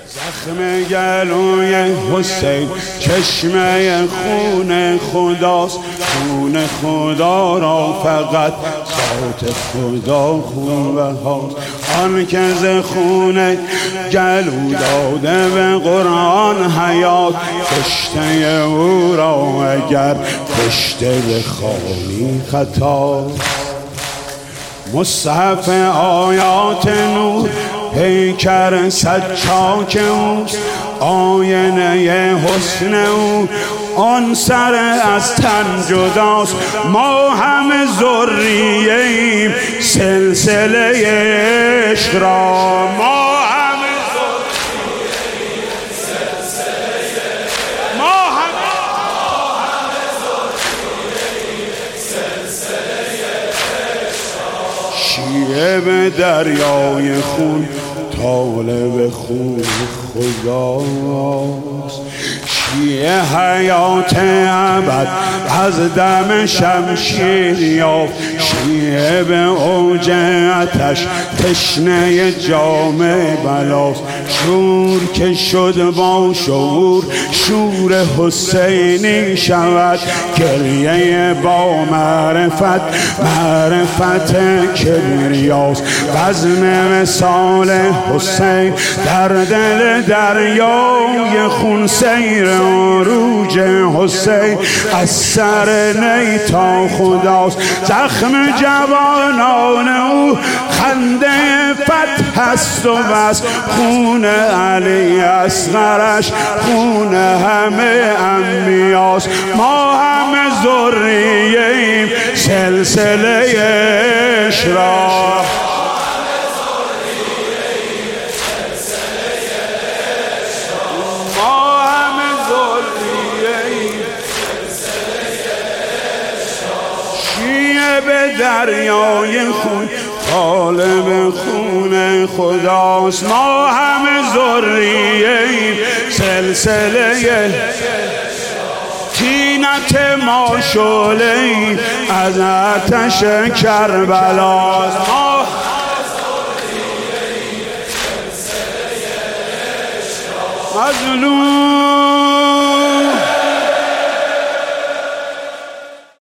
زخم گلوی حسین چشمه خون خداست، خون خدا را فقط ذات خدا خوبه هاست. آن که ز خون گلو داده به قرآن حیات، کشته او را اگر کشته بخوانی خطا. مصحف آیات نور پیکر سجاک اوست، آینه حسن او آن سر از تن جداست. ما همه ذریه ایم سلسله عشق را، ما همه ذریه ایم سلسله عشق، ما همه ذریه ایم سلسله عشق. شیعه به دریای خون طالب خون خداست، شیعه حیات ابد از دم شمشیر یافت. شیعه به اوج آتش تشنه جام بلاست، شور که شد با شعور شور حسینی شود. گریه با معرفت معرفت کبریاست، بزم مثال حسین در دل دریای خون. سیر عروج حسین از سر نی تا خداست، زخم جوانان او خنده فتح است و بس. خون علی اصغرش خون همه انبیاست، ما همه ذریه ایم سلسله عشق را. به دریای خون طالب خون خداست، ما همه ذریه ایم سلسله. طینت ما شعله ایم از آتش کربلاست، ما مظلوم